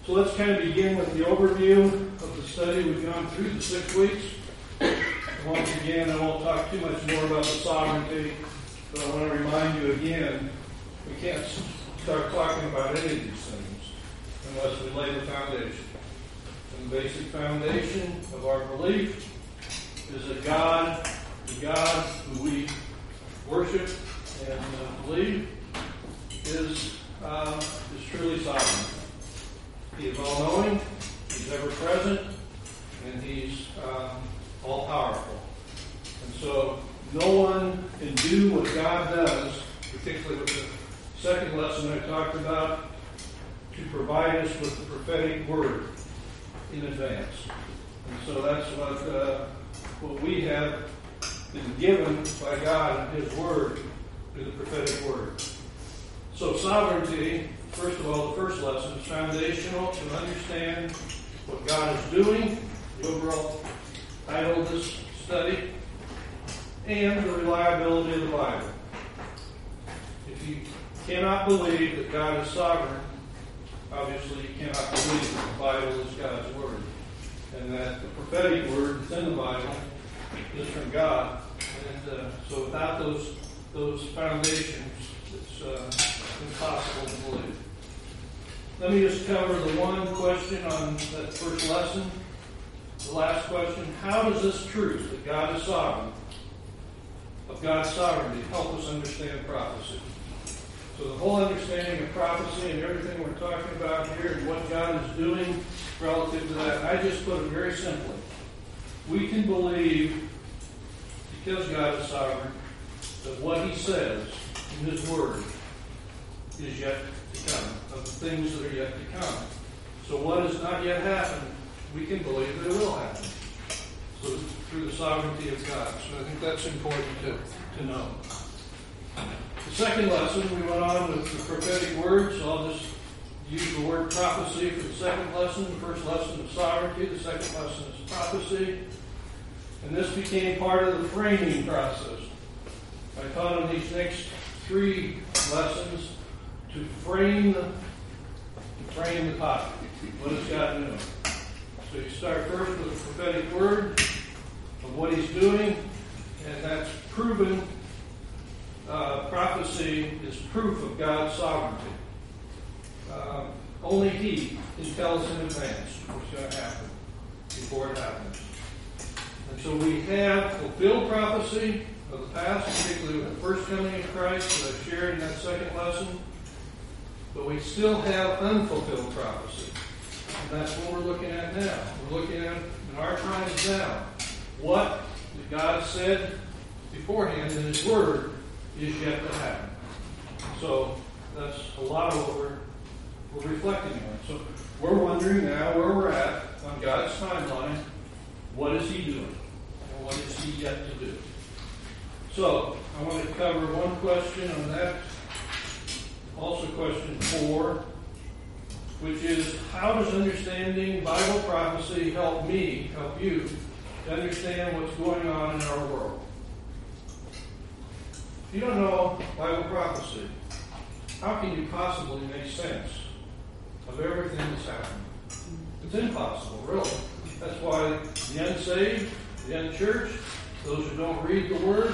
So let's kind of begin with the overview of the study we've gone through the 6 weeks. Once again, I won't talk too much more about the sovereignty, but I want to remind you again, we can't start talking about any of these things unless we lay the foundation. And the basic foundation of our belief is that God, the God who we worship and believe, is truly sovereign. He is all-knowing, He's ever-present, and He's all-powerful. And so no one can do what God does, particularly with the second lesson I talked about, to provide us with the prophetic word in advance. And so that's what we have been given by God in His word, through the prophetic word. So sovereignty, first of all, the first lesson is foundational to understand what God is doing, the overall title of this study, and the reliability of the Bible. If you cannot believe that God is sovereign, obviously you cannot believe that the Bible is God's word, and that the prophetic word that's in the Bible is from God. And so without those foundations, it's impossible to believe. Let me just cover the one question on that first lesson. The last question: how does this truth that God is sovereign, of God's sovereignty, help us understand prophecy? So the whole understanding of prophecy and everything we're talking about here and what God is doing relative to that, I just put it very simply. We can believe, because God is sovereign, that what He says in His word is yet to come, of the things that are yet to come. So what has not yet happened, we can believe that it will happen. So through the sovereignty of God. So I think that's important to know. The second lesson, we went on with the prophetic word, so I'll just use the word prophecy for the second lesson. The first lesson is sovereignty, the second lesson is prophecy. And this became part of the framing process. I taught in these next 3 lessons to frame the topic. What is God doing? So you start first with the prophetic word of what He's doing, and that's proven. Prophecy is proof of God's sovereignty. Only He can tell us in advance what's going to happen before it happens. And so we have fulfilled prophecy of the past, particularly with the first coming of Christ that I shared in that second lesson. But we still have unfulfilled prophecy. And that's what we're looking at now. We're looking at, in our times now, what God said beforehand in His Word is yet to happen. So that's a lot of what we're reflecting on. So we're wondering now where we're at on God's timeline. What is He doing? And what is He yet to do? So I want to cover one question on that. Also question 4, which is, how does understanding Bible prophecy help you, to understand what's going on in our world? If you don't know Bible prophecy, how can you possibly make sense of everything that's happening? It's impossible, really. That's why the unsaved, the unchurched, those who don't read the Word,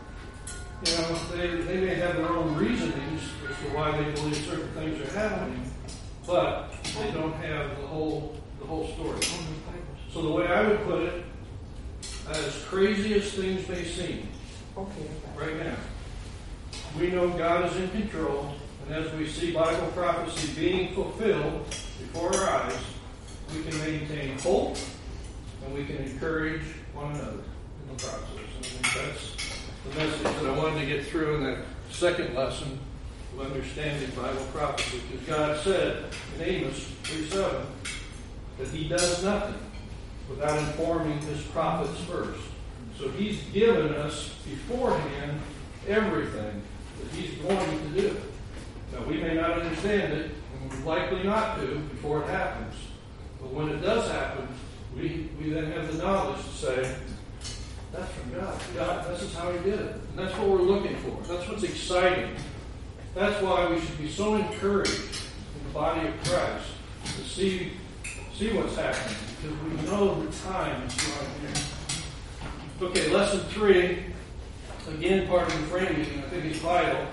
they may have their own reasonings as to why they believe certain things are happening, but they don't have the whole story. So the way I would put it, as crazy as things may seem, right now, we know God is in control, and as we see Bible prophecy being fulfilled before our eyes, we can maintain hope, and we can encourage one another in the process. And I think that's the message that I wanted to get through in that second lesson of understanding Bible prophecy. Because God said in Amos 3:7 that He does nothing without informing His prophets first. So He's given us beforehand everything that He's going to do. Now, we may not understand it, and we're likely not to before it happens. But when it does happen, we then have the knowledge to say, that's from God. God, this is how He did it. And that's what we're looking for. That's what's exciting. That's why we should be so encouraged in the body of Christ to see what's happening, because we know the time is going here. Okay, lesson 3, again part of the framing, and I think it's vital.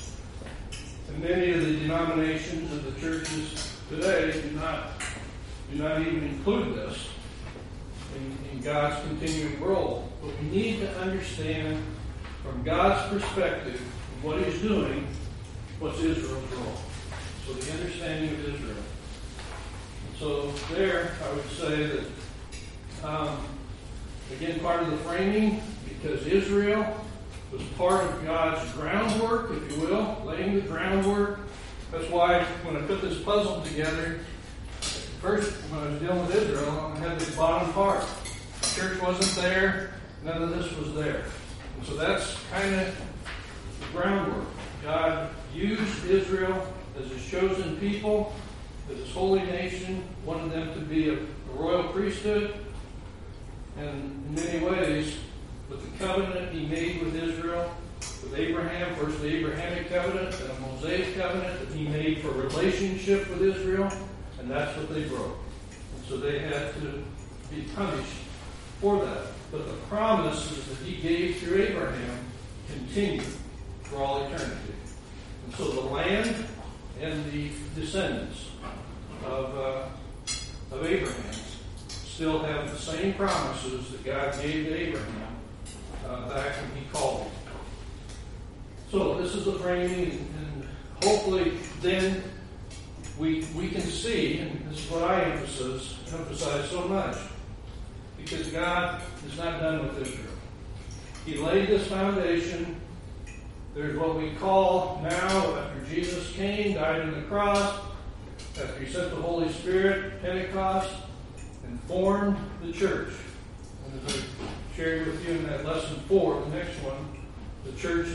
And many of the denominations of the churches today do not even include this in God's continuing role. But we need to understand from God's perspective what He's doing, what's Israel's role. So the understanding of Israel. So there, I would say that, again, part of the framing, because Israel was part of God's groundwork, if you will, laying the groundwork. That's why when I put this puzzle together, first, when I was dealing with Israel, I had this bottom part. The church wasn't there. None of this was there. And so that's kind of the groundwork. God used Israel as His chosen people, as His holy nation, wanted them to be a royal priesthood. And in many ways, with the covenant He made with Israel, with Abraham, first the Abrahamic covenant, then a Mosaic covenant that He made for relationship with Israel, and that's what they broke. And so they had to be punished for that. But the promises that He gave through Abraham continue for all eternity. And so the land and the descendants of Abraham still have the same promises that God gave to Abraham back when He called him. So this is the framing, and hopefully then we can see, and this is what I emphasize so much, because God is not done with Israel. He laid this foundation. There's what we call now, after Jesus came, died on the cross, after He sent the Holy Spirit, Pentecost, and formed the church. And as I shared with you in that lesson 4, the next one, the church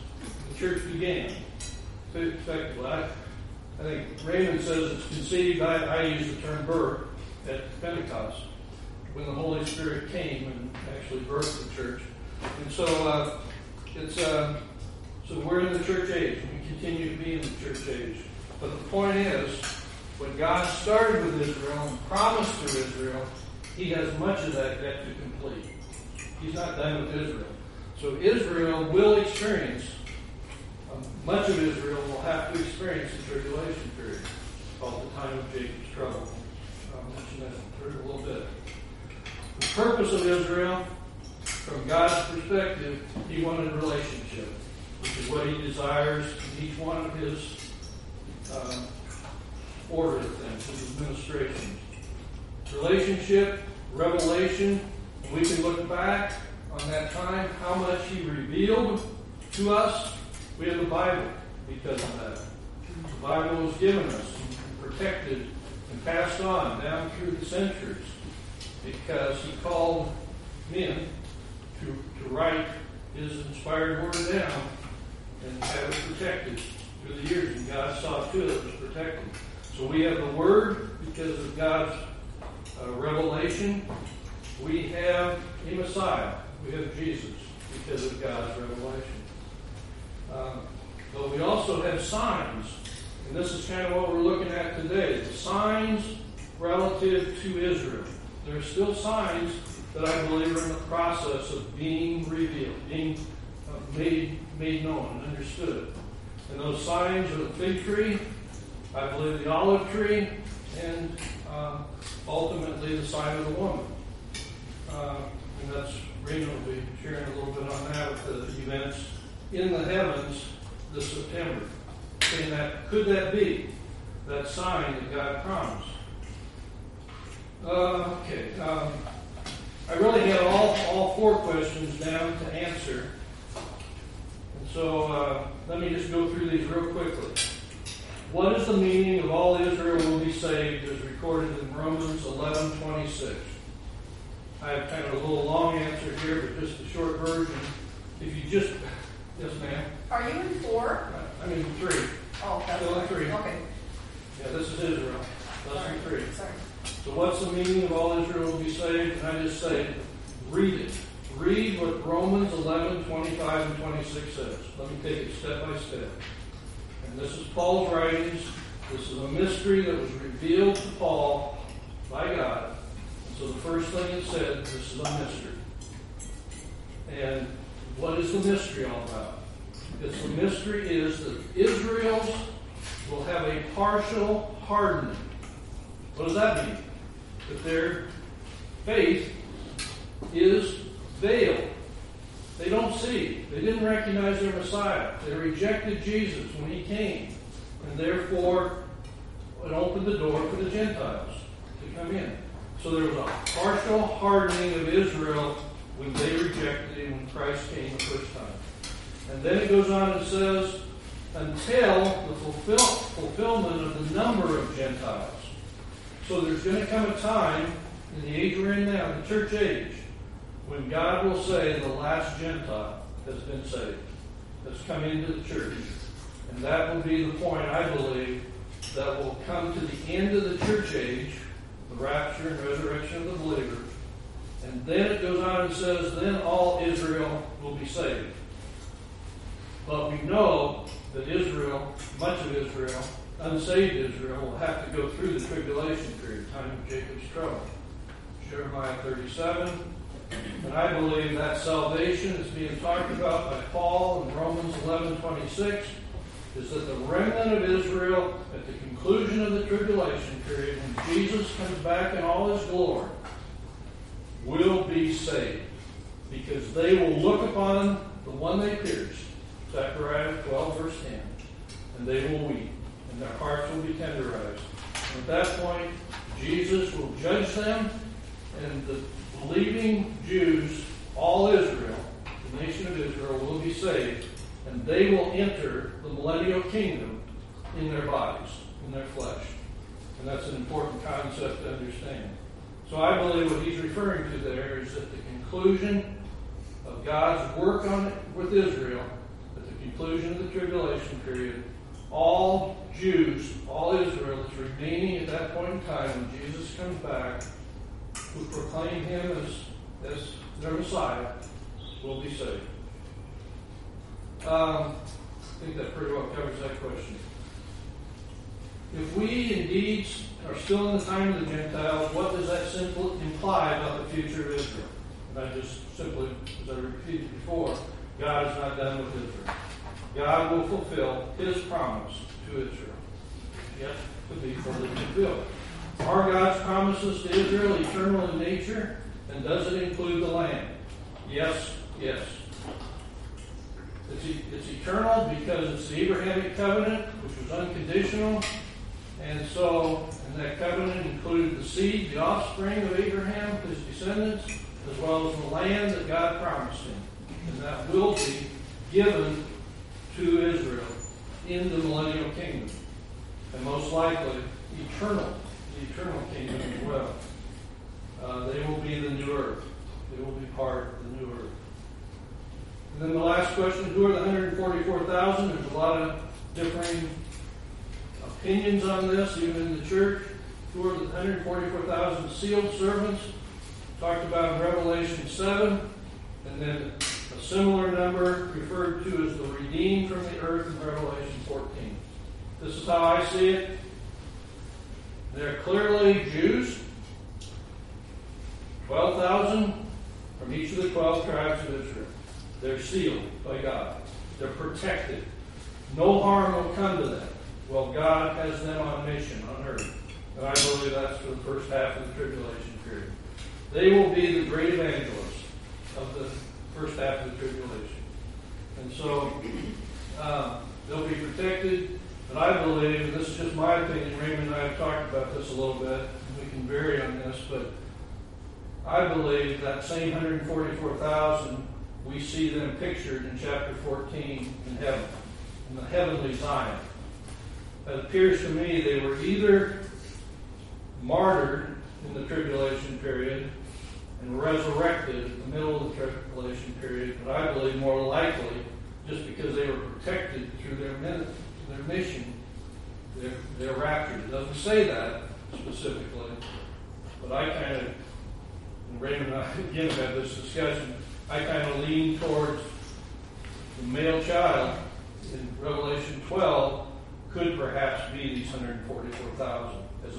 began. Effectively, I think Raymond says it's conceived. I use the term birth at Pentecost, when the Holy Spirit came and actually birthed the church. And so so we're in the church age, and we continue to be in the church age. But the point is, when God started with Israel and promised to Israel, He has much of that yet to complete. He's not done with Israel. So Israel will experience, much of Israel will have to experience the tribulation period, called the time of Jacob's trouble. I'll mention that in a little bit. The purpose of Israel, from God's perspective, He wanted a relationship, which is what He desires in each one of His order of things, His administrations. Relationship, revelation, and we can look back on that time, how much He revealed to us. We have the Bible because of that. The Bible was given us and protected and passed on down through the centuries because He called men to write His inspired word down and have it protected through the years. And God saw to it was protected. So we have the Word because of God's revelation. We have a Messiah. We have Jesus because of God's revelation. But we also have signs. And this is kind of what we're looking at today. The signs relative to Israel. There are still signs that I believe are in the process of being revealed, being made known and understood. And those signs are the fig tree, I believe the olive tree, and ultimately the sign of the woman. And that's, Raymond will be sharing a little bit on that with the events in the heavens this September. Saying that, could that be that sign that God promised? I really had all 4 questions down to answer. And so let me just go through these real quickly. What is the meaning of all Israel will be saved as recorded in Romans 11:26? I have kind of a little long answer here, but just a short version. If you just... Yes, ma'am? Are you in 4? I'm in 3. Oh, that's Still in 3. Okay. Yeah, this is Israel. Lesson 3. Sorry. So what's the meaning of all Israel will be saved? And I just say, read it. Read what Romans 11:25 and 26 says. Let me take it step by step. And this is Paul's writings This is a mystery that was revealed to Paul by God. And so the first thing it said, this is a mystery. And what is the mystery all about? The mystery is that Israel will have a partial hardening. What does that mean? That their faith is veiled. They don't see. They didn't recognize their Messiah. They rejected Jesus when he came. And therefore, it opened the door for the Gentiles to come in. So there was a partial hardening of Israel when they rejected him when Christ came the first time. And then it goes on and says, until the fulfillment of the number of Gentiles. So there's going to come a time in the age we're in now, the church age, when God will say the last Gentile has been saved, has come into the church. And that will be the point, I believe, that will come to the end of the church age, the rapture and resurrection of the believer. And then it goes on and says, then all Israel will be saved. But we know that Israel, much of Israel, unsaved Israel, will have to go through the tribulation period, time of Jacob's trouble. Jeremiah 37. And I believe that salvation is being talked about by Paul in Romans 11:26, is that the remnant of Israel, at the conclusion of the tribulation period, when Jesus comes back in all his glory, will be saved. Because they will look upon the one they pierced, Zechariah 12, verse 10, and they will weep, and their hearts will be tenderized. And at that point, Jesus will judge them, and the believing Jews, all Israel, the nation of Israel, will be saved, and they will enter the millennial kingdom in their bodies, in their flesh. And that's an important concept to understand. So I believe what he's referring to there is that the conclusion of God's work on it with Israel, at the conclusion of the tribulation period, all Jews, all Israel that's remaining at that point in time when Jesus comes back, who proclaim him as their Messiah, will be saved. I think that pretty well covers that question. If we indeed are still in the time of the Gentiles, what does that imply about the future of Israel? And I just simply, as I repeated before, God is not done with Israel. God will fulfill his promise to Israel, yet to be fully fulfilled. Are God's promises to Israel eternal in nature? And does it include the land? Yes, yes. It's eternal because it's the Abrahamic covenant, which was unconditional. And that covenant included the seed, the offspring of Abraham, his descendants, as well as the land that God promised him. And that will be given to Israel in the millennial kingdom. And most likely, the eternal kingdom as well. They will be the new earth. They will be part of the new earth. And then the last question, who are the 144,000? There's a lot of differing opinions on this, even in the church. Who are the 144,000 sealed servants? Talked about in Revelation 7. And then a similar number referred to as the redeemed from the earth in Revelation 14. This is how I see it. They're clearly Jews. 12,000 from each of the 12 tribes of Israel. They're sealed by God. They're protected. No harm will come to them. Well, God has them on mission on earth. And I believe that's for the first half of the tribulation period. They will be the great evangelists of the first half of the tribulation. And so they'll be protected. But I believe, and this is just my opinion, Raymond and I have talked about this a little bit, and we can vary on this, but I believe that same 144,000, we see them pictured in chapter 14 in heaven, in the heavenly Zion. It appears to me they were either martyred in the tribulation period and resurrected in the middle of the tribulation period, but I believe more likely just because they were protected through their mission, their rapture. It doesn't say that specifically, but I kind of, and Raymond and I again have had this discussion, I kind of lean towards the male child in Revelation 12 could perhaps be these 144,000 as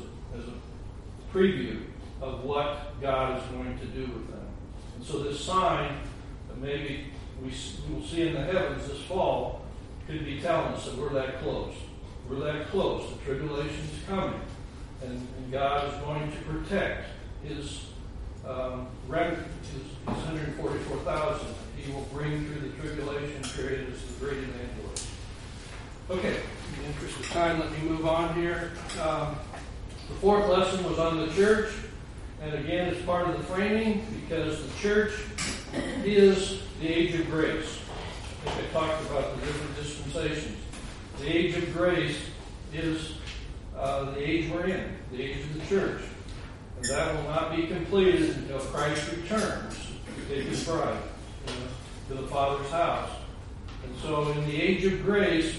a preview of what God is going to do with them. And so this sign that maybe we will see in the heavens this fall could be telling us that we're that close. We're that close. The tribulation is coming. And God is going to protect his remnant, his 144,000. He will bring through the tribulation period as the great evangelist. Okay, in the interest of time, let me move on here. The fourth lesson was on the church. And again, it's part of the framing because the church is the age of grace. I think I talked about the different dispensations. The age of grace is the age we're in, the age of the church. And that will not be completed until Christ returns to take his bride to the Father's house. And so in the age of grace,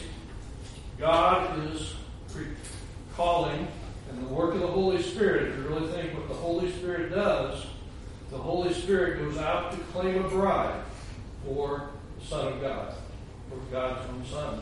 God is calling, and the work of the Holy Spirit, if you really think what the Holy Spirit does, the Holy Spirit goes out to claim a bride for the Son of God, for God's own Son.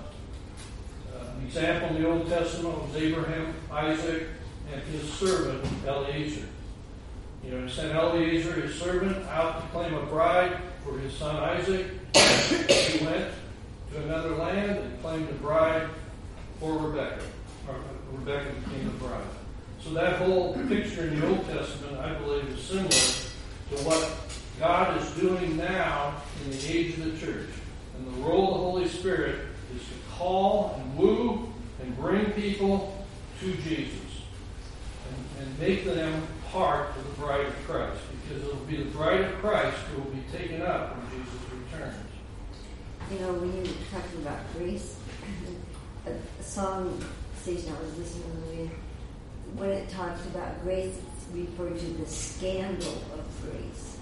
An example in the Old Testament was Abraham, Isaac, and his servant Eliezer. He sent Eliezer, his servant, out to claim a bride for his son Isaac. He went to another land and claimed a bride for Rebekah. Rebekah became the bride. So that whole picture in the Old Testament, I believe, is similar to what God is doing now in the age of the church. And the role of the Holy Spirit is to call and woo and bring people to Jesus and make them part of the bride of Christ, because it will be the bride of Christ who will be taken up when Jesus returns. When you were talking about grace, a song station I was listening to, when it talks about grace, it's referred to the scandal of grace.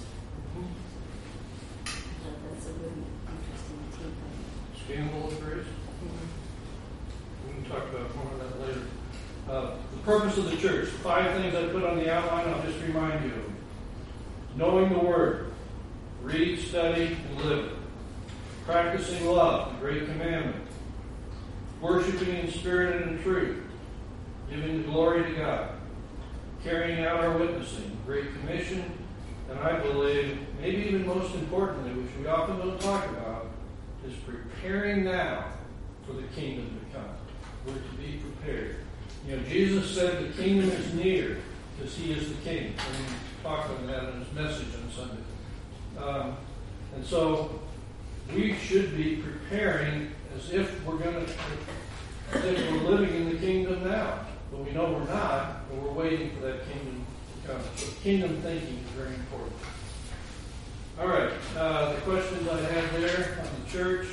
That's a really interesting take on it. Scandal of grace? We can talk about more of that later. The purpose of the church. 5 things I put on the outline, I'll just remind you of them. Knowing the Word. Read, study, and live it. Practicing love, the great commandment. Worshiping in spirit and in truth. Giving the glory to God. Carrying out our witnessing, the Great Commission. And I believe, maybe even most importantly, which we often don't talk about, is preparing now for the kingdom to come. We're to be prepared. Jesus said the kingdom is near because he is the king. And he talked on that in his message on Sunday. And so we should be preparing as if we're we're living in the kingdom now. But we know we're not, but we're waiting for that kingdom to come. So kingdom thinking is very important. All right, the questions I have there on the church.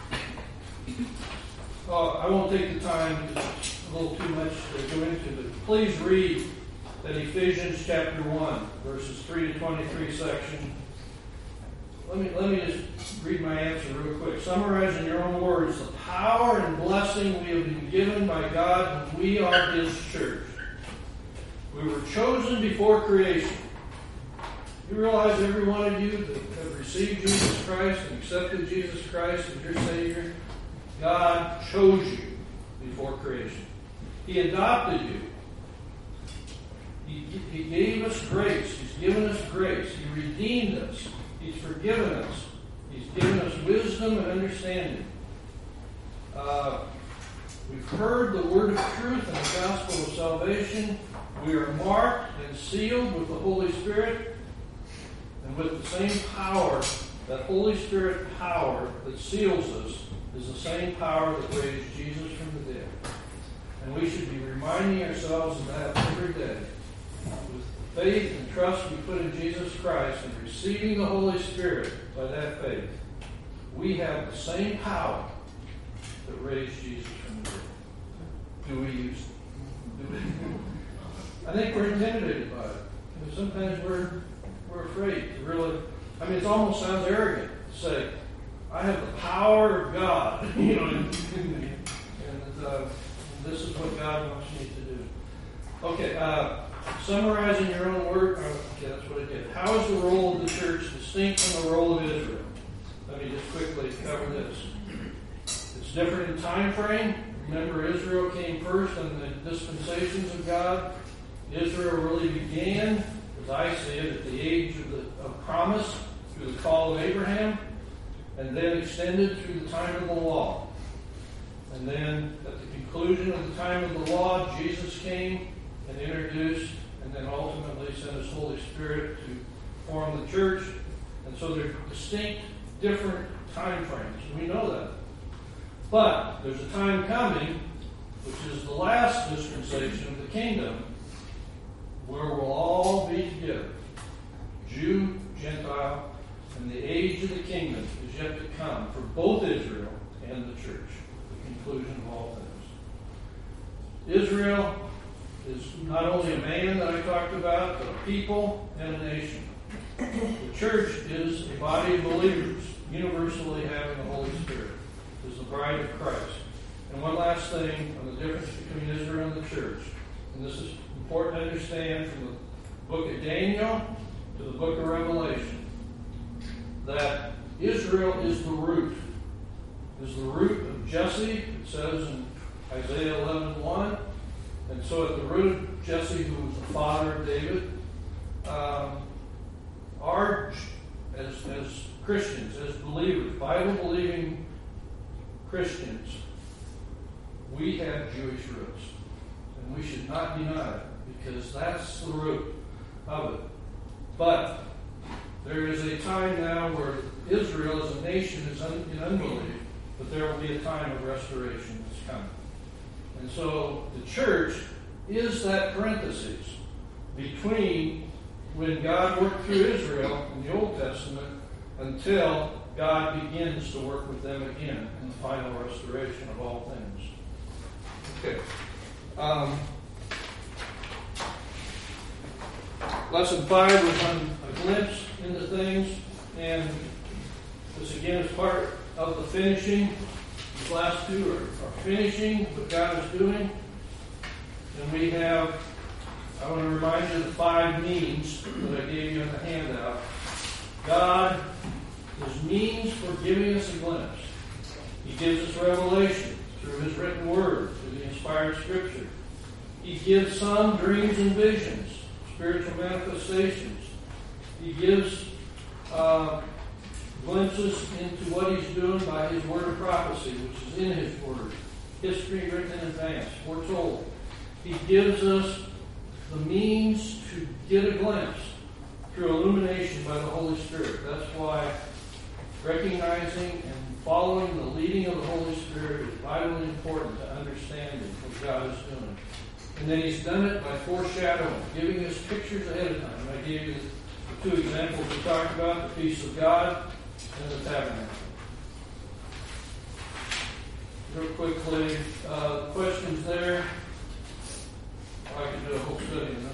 I won't take the time, it's a little too much to go into, but please read that Ephesians chapter 1, verses 3 to 23 section. Let me just read my answer real quick. Summarize in your own words the power and blessing we have been given by God when we are his church. We were chosen before creation. You realize every one of you that have received Jesus Christ and accepted Jesus Christ as your Savior, God chose you before creation. He adopted you. He gave us grace. He's given us grace. He redeemed us. He's forgiven us. He's given us wisdom and understanding. We've heard the word of truth and the gospel of salvation. We are marked and sealed with the Holy Spirit and with the same power. That Holy Spirit power that seals us is the same power that raised Jesus from the dead. And we should be reminding ourselves of that every day. With the faith and trust we put in Jesus Christ and receiving the Holy Spirit by that faith, we have the same power that raised Jesus from the dead. Do we use it? I think we're intimidated by it. And sometimes we're afraid to really, it almost sounds arrogant to say, I have the power of God, in me. And this is what God wants me to do. Okay, summarizing your own word. Okay, that's what I did. How is the role of the church distinct from the role of Israel? Let me just quickly cover this. It's different in time frame, Remember, Israel came first in the dispensations of God. Israel really began, as I see it, at the age of promise through the call of Abraham, and then extended through the time of the law. And then at the conclusion of the time of the law, Jesus came and introduced and then ultimately sent His Holy Spirit to form the church. And so they're distinct, different time frames. We know that. But there's a time coming, which is the last dispensation of the kingdom, where we'll all be together. Jew, Gentile, and the age of the kingdom is yet to come for both Israel and the church, the conclusion of all things. Israel is not only a man that I talked about, but a people and a nation. The church is a body of believers, universally having the Holy Spirit, is the bride of Christ. And one last thing on the difference between Israel and the church, and this is important to understand from the book of Daniel to the book of Revelation, that Israel is the root of Jesse. It says in Isaiah 11:1. And so at the root of Jesse, who was the father of David, as Christians, as believers, Bible-believing Christians, we have Jewish roots. And we should not deny it, because that's the root of it. But there is a time now where Israel as a nation is in unbelief, but there will be a time of restoration that's coming. And so the church is that parenthesis between when God worked through Israel in the Old Testament until God begins to work with them again in the final restoration of all things. Okay. Lesson 5 was on a glimpse into things, and this again is part of the finishing. These last two are finishing what God is doing. And we have, I want to remind you of the 5 means that I gave you in the handout. God is means for giving us a glimpse. He gives us revelation through His written word, through the inspired Scripture. He gives some dreams and visions, spiritual manifestations. He gives glimpses into what He's doing by His word of prophecy, which is in His word. History written in advance, foretold. He gives us the means to get a glimpse through illumination by the Holy Spirit. That's why recognizing and following the leading of the Holy Spirit is vitally important to understanding what God is doing. And then He's done it by foreshadowing, giving us pictures ahead of time. And I gave you the 2 examples we talked about, the peace of God and the tabernacle. Real quickly, questions there? I could do a whole study on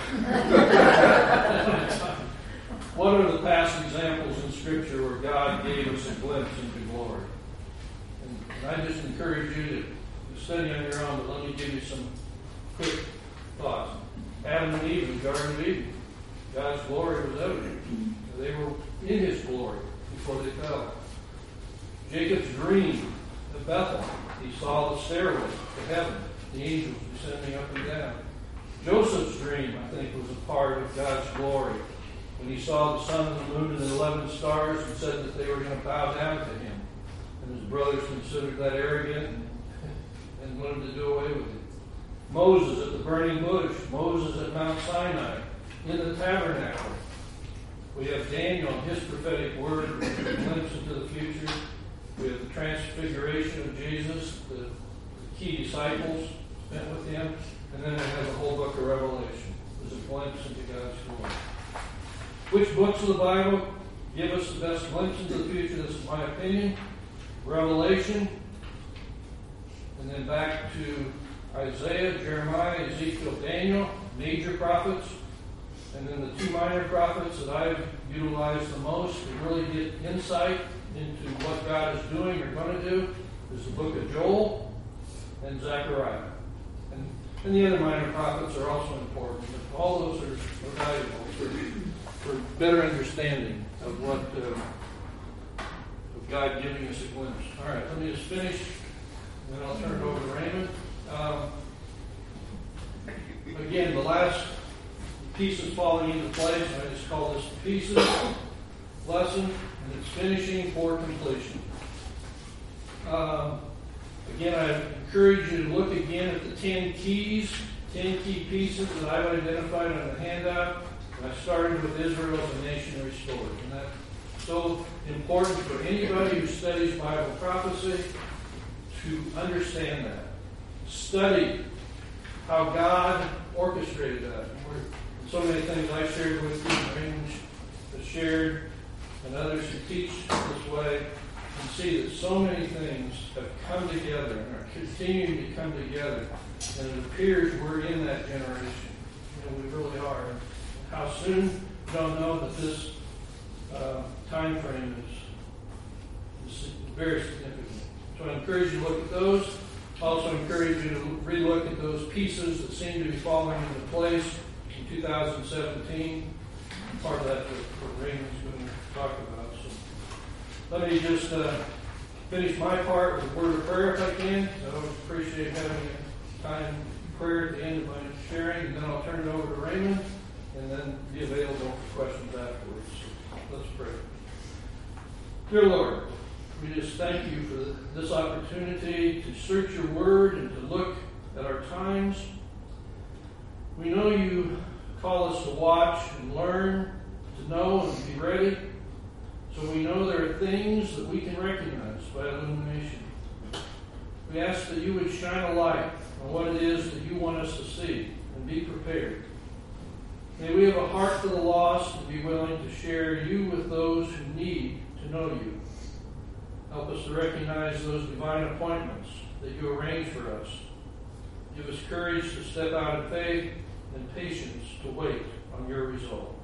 this one. What are the past examples in Scripture where God gave us a glimpse into glory? And I just encourage you to study on your own, but let me give you some quick thoughts. Adam and Eve in the Garden of Eden. God's glory was evident. They were in His glory before they fell. Jacob's dream at Bethel. He saw the stairway to heaven, the angels descending up and down. Joseph's dream, I think, was a part of God's glory when he saw the sun and the moon and the 11 stars and said that they were going to bow down to Him. And his brothers considered that arrogant and wanted to do away with it. Moses at the burning bush. Moses at Mount Sinai. In the tabernacle. We have Daniel and his prophetic word, a glimpse into the future. We have the transfiguration of Jesus, the key disciples spent with Him. And then it has the whole book of Revelation. There's a glimpse into God's glory. Which books of the Bible give us the best glimpse into the future? This is my opinion. Revelation. And then back to Isaiah, Jeremiah, Ezekiel, Daniel, major prophets. And then the 2 minor prophets that I've utilized the most to really get insight into what God is doing or going to do is the book of Joel and Zechariah. And the other minor prophets are also important. But all those are valuable for better understanding of what of God giving us a glimpse. All right, let me just finish and then I'll turn it over to Raymond. Again, the last pieces falling into place, I just call this the pieces lesson, and it's finishing for completion. Again, I encourage you to look again at the 10 key pieces that I've identified on the handout. And I started with Israel as a nation restored. And that's so important for anybody who studies Bible prophecy to understand that. Study how God orchestrated that. So many things I shared with you, Raymond has shared, and others who teach this way, and see that so many things have come together and are continuing to come together. And it appears we're in that generation. We really are. How soon, we don't know, but this time frame is very significant. So I encourage you to look at those. I also encourage you to relook at those pieces that seem to be falling into place in 2017. Part of that's what Raymond's going to talk about. So let me just finish my part with a word of prayer if I can. So I always appreciate having a time of prayer at the end of my sharing, and then I'll turn it over to Raymond, and then be available for questions afterwards. So let's pray. Dear Lord, we just thank you for this opportunity to search your word and to look at our times. We know you call us to watch and learn, to know and be ready. So we know there are things that we can recognize by illumination. We ask that you would shine a light on what it is that you want us to see and be prepared. May we have a heart for the lost and be willing to share you with those who need to know you. Help us to recognize those divine appointments that you arrange for us. Give us courage to step out in faith and patience to wait on your result.